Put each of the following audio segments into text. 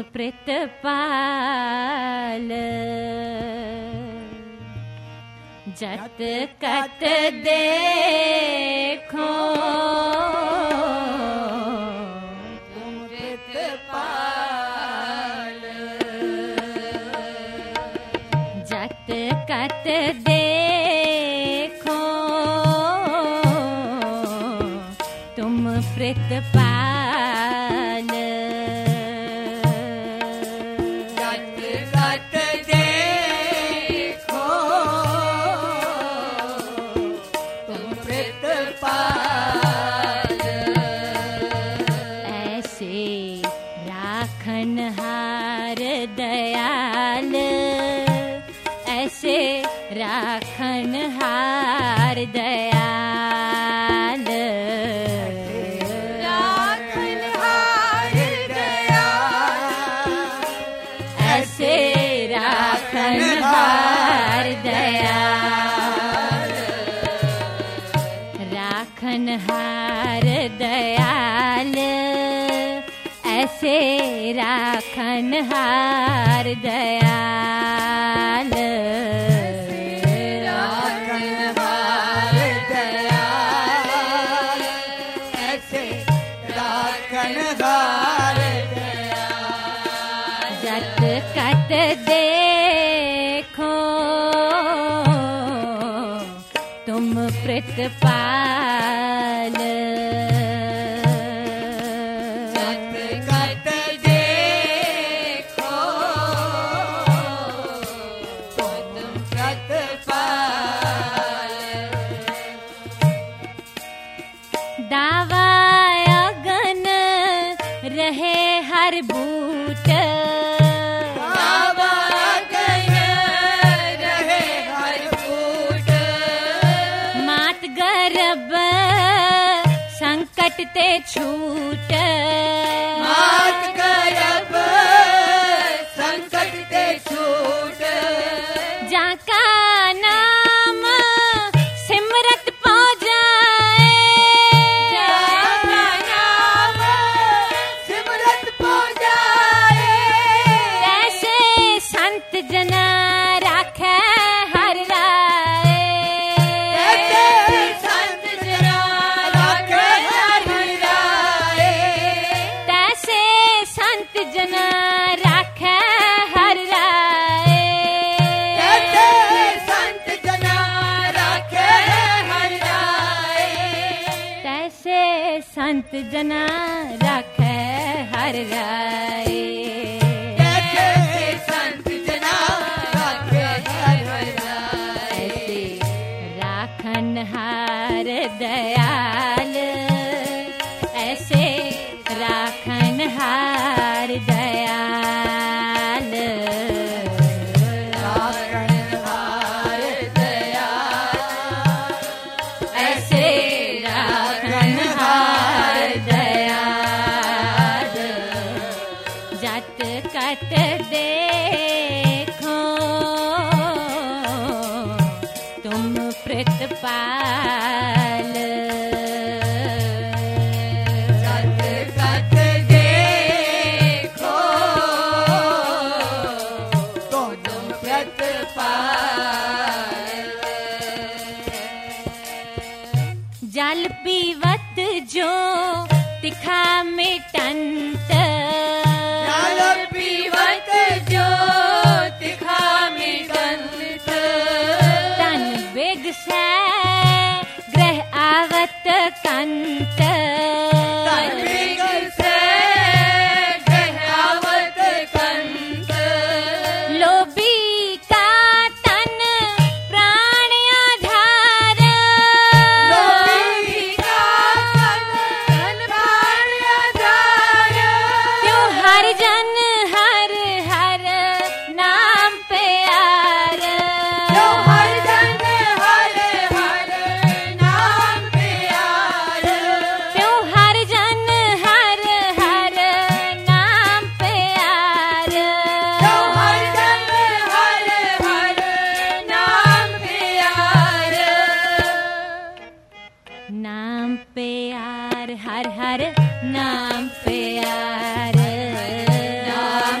प्रितपाल जत कत देखो तुम प्रितपाल जत कत देखो तुम प्रितपाल जत कत देखो तुम प्रितपाल ऐसे राखनहार दयाल ऐसे राखनहार दयाल राखनहार दयाल ऐसे राखनहार दयाल राखनहार दयाल ऐसे राखनहार दयाल राखनहार दयाल ऐसे राखनहार दयाल जत कत देखो तुम प्रितपाल जत कत देखो तुम प्रितपाल दावा अगन रहे हर बूट बाबा गन रहे हर फूट मात गर्भ संकट ते छूट मात गर्भ संकट ते छूट जाका नाम सिमरत पौ जाए जाका नाम सिमरत पौ जाए कैसे संत जना राखे हर राय ऐसे संत जना राखे हर राय तैसे संत जना राखे हर राय ऐसे संत जना राखे हर राय तैसे संत जना राखे हर राय ऐसे संत जना राखे हर राय ऐसे राखनहार दयाल ऐसे राखनहार दयाल राखनहार दयाल ऐसे राखनहार दयाल जत कत देखो तुम प्रितपाल जत कत देखो तुम प्रितपाल जल पीवत जो तिखा मिटंत जल पीवत जो तिखा मिटंत तन बेग से ग्रह आवत कंत तन बिगल से गहरावत कंत लोभी का तन प्राण आधार लोभी का तन प्राण आधार क्यों हर जन हर हर नाम प्यार जो हर जन हर हर नाम प्यार क्यों हर जन हर हर नाम प्यार जो हर जन हर हर नाम प्यार नाम प्यार हर हर नाम प्यार नाम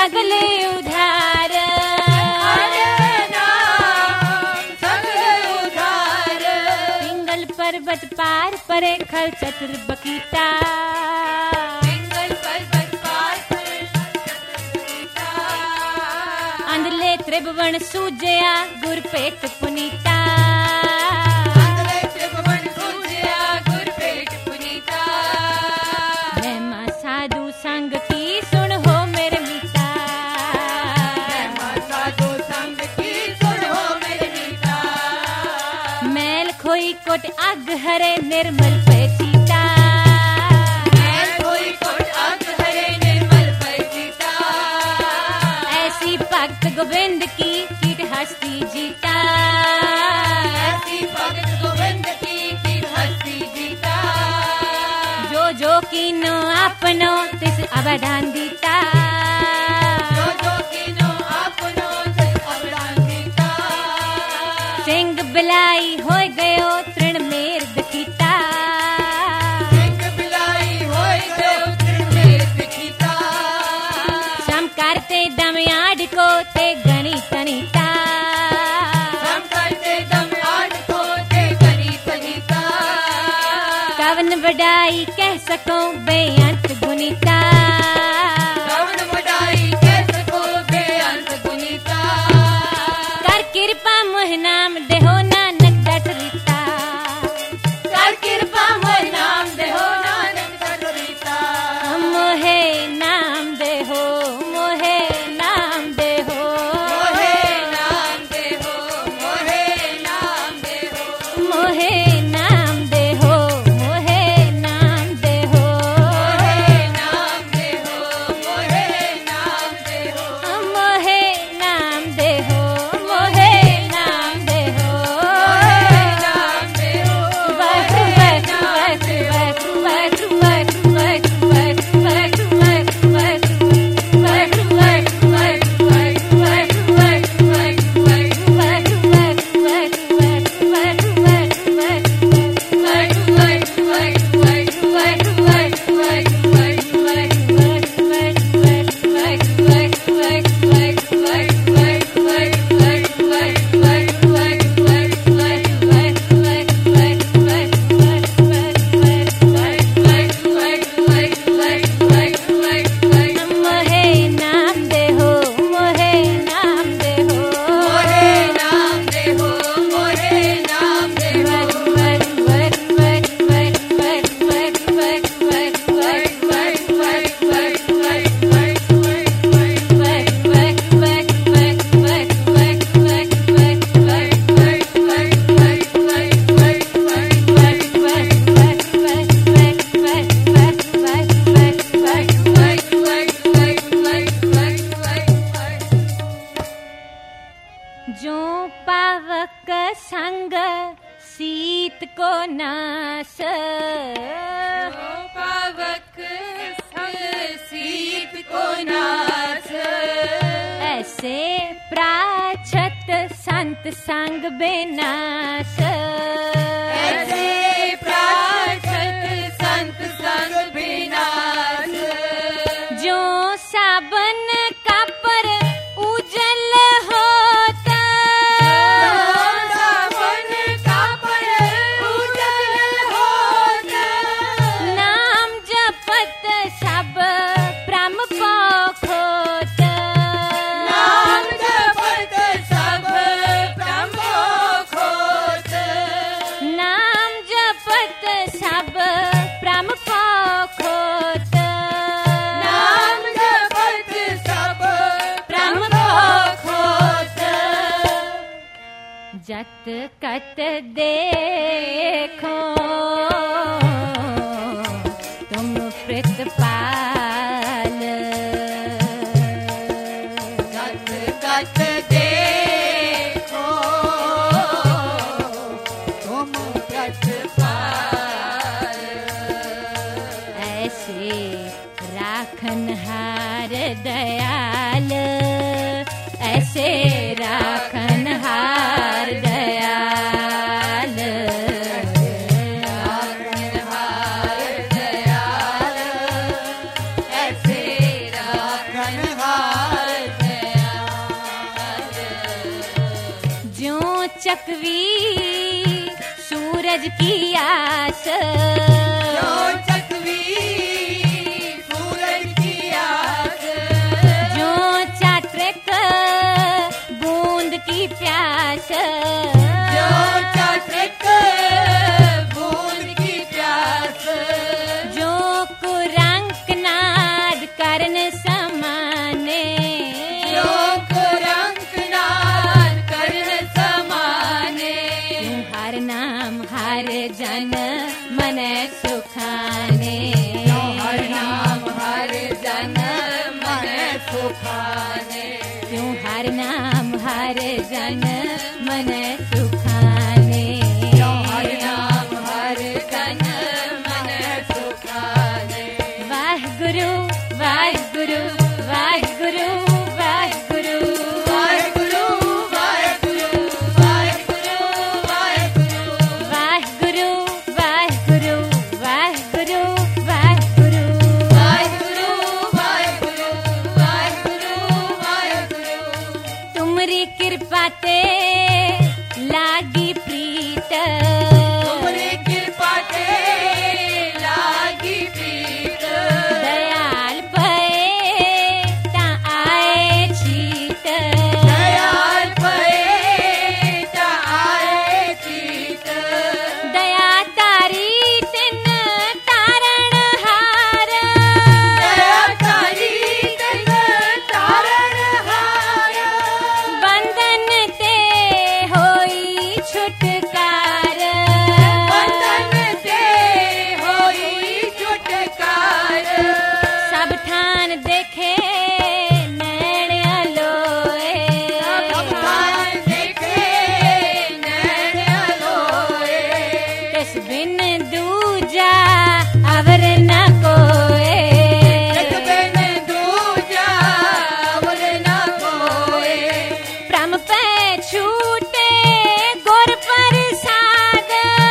सगले उधार पिंगल पर्वत पार परे खल चतुर बकीता अंधले त्रिभुवन सूजया गुरपेट पुनीता महिमा साधु संग की सुन हो मेरे मीता मैल खोई कोट अग हरे निर्मल पे सीता ऐसी भक्त गोविंद की कीट हस्ती जीता जो कीनो अपनो तिस अवदान दीता सिंह बिलाई हो गयो तृण मेर दखीता सम करते दमयाड को ते गणी तनीता कवन वडाई कह सको बेअंत गुनीता कर कृपा मोह नाम देहो नानक डट रीता मोहे नाम देहो मोहे नाम देहो मोहे नाम देहो मोहे नाम देहो जो पावक संग सीत को नास सीत को नास ऐसे प्राचत संत संग बेनास ऐसे प्राचत संत संग बेनास जो साबन का पर उजल होता साबन का पर उजल होता नाम जपत सब प्रम पोखोत नाम जपत सब प्रम पोखोत नाम जपत सब प्रम पोखोत नाम जपत सब प्रम पोखोत जत कत देखो तुम प्रतिपाल जत कत देखो तुम प्रतिपाल ऐसे राखनहार दयाल ऐसे राखनहार दयाल ऐसे राखनहार सूरज की आस जो चकवी सूरज की आस जो चातक बूंद की प्यास जो चातक बूंद की प्यास जो कुरंक नाद करन समाने जो कुरंक नाद करन समाने यूं हर नाम हर जन मन सुखाने हर नाम हर जन मन सुखाने यूं हर नाम हर जन मन सुखाने हर नाम हर जन मन सुखाने वाहिगुरु वाहिगुरु वाहिगुरु वाहिगुरु वाहिगुरु वाहिगुरु वाहिगुरु वाहिगुरु वाहिगुरु वाहिगुरु वाहिगुरु वाहिगुरु वाहिगुरु वाहिगुरु वाहिगुरु वाहिगुरु तुमरी कृपा ते लागी प्रीत तुमरी कृपा ते लागी प्रीत दयाल पए ता आए चीत दयाल पए ता आए चीत दया तारी तिन तारण हार दया तारी तन तारण हार बंधन ते होई छुटकार बंधन ते होई छुटकार सब ठान देखे नैण अलोए भगवान देखे नैन अलोए तिस बिन दूजा अवर न कोए एक बिन दूजा अवर न कोए प्रम पे छूटे गुर प्रसाद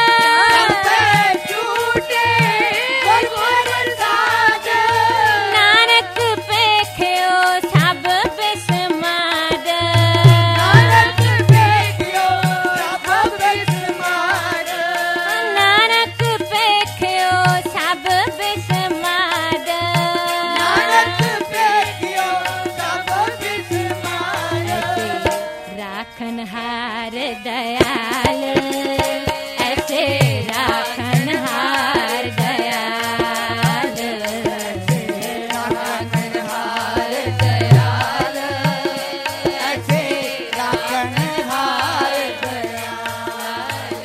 पे छूटे गुर प्रसाद नानक पेख्यो सब बिस्माद नानक पेख्यो सब बिस्माद नानक पेख्यो सब बिस्माद नानक पेख्यो सब बिस्माद राखन हार दयाल ऐसे राखन हार दयाल राखनहार दयाल ऐसे राखनहार दयाल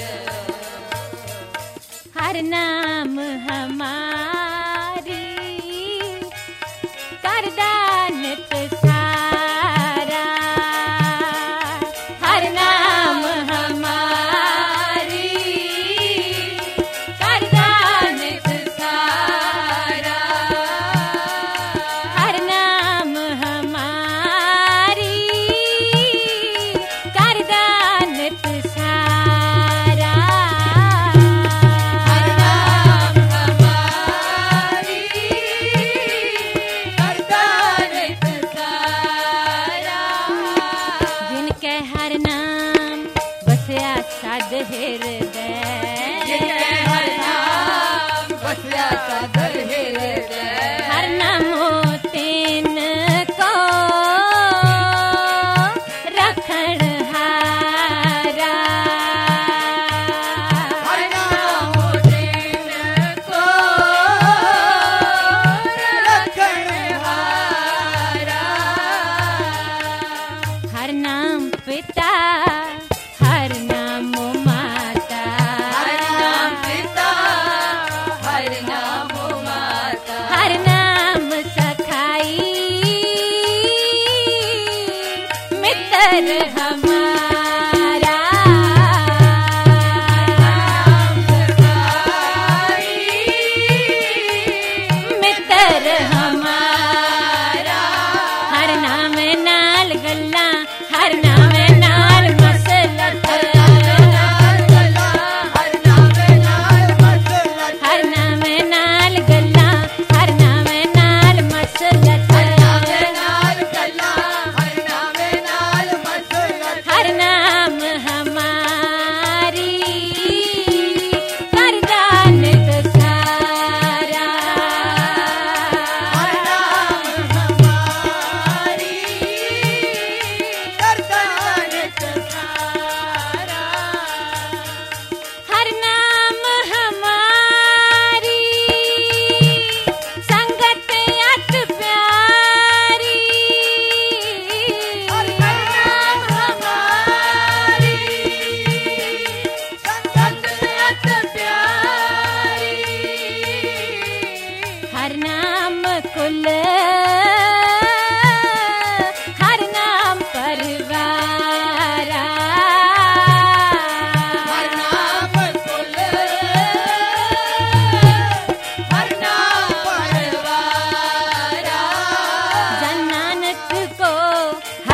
हर नाम हमारी करदानत सारा हर नाम हमारी करदानत सारा हर नाम हमारी करदानत सारा हर नाम हमारी करदानत सारा जिनके हर नाम बसया सद हृदय जिनके हर नाम बसया सादर हृदय हर नामो तेन को रखण हारा हर नाम देन को रखनहारा हर नाम पिता हर नाम माता हर नाम पिता हर नाम माता हर नाम सखाई मित्र हमारा नाम सखाई मित्र हमारा हर नाम नाल गल्ला हर नाम नाल मसलत हर नाम गला हर नाम नाल मसलत हर नाम नाल गल्ला हर नाम नाल मसलत हर नाम नाल गला हर नाम नाल मसलत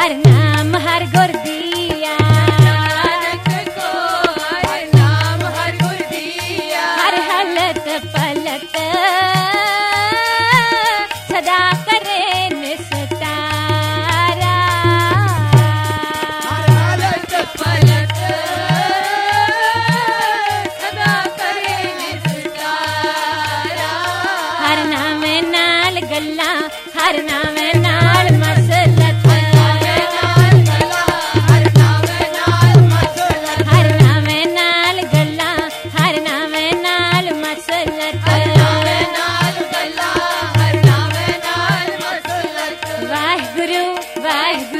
हर नाम हर गुर दिया, नानक को हर नाम हर गुर दिया। हर हलत पलत सदा करे निस्तारा, हर हालत पलट सदा करे निस्तारा। हर नाम नाल गल्ला, हर नाम नाल मसलत, नाल गला हर नाम नाल मसलत, हर नाम नाल गल्ला, हर नाम नाल मसलत। हर नाम नाल गला हर नाम नाल मसलत। वाहिगुरु वाहिगुरु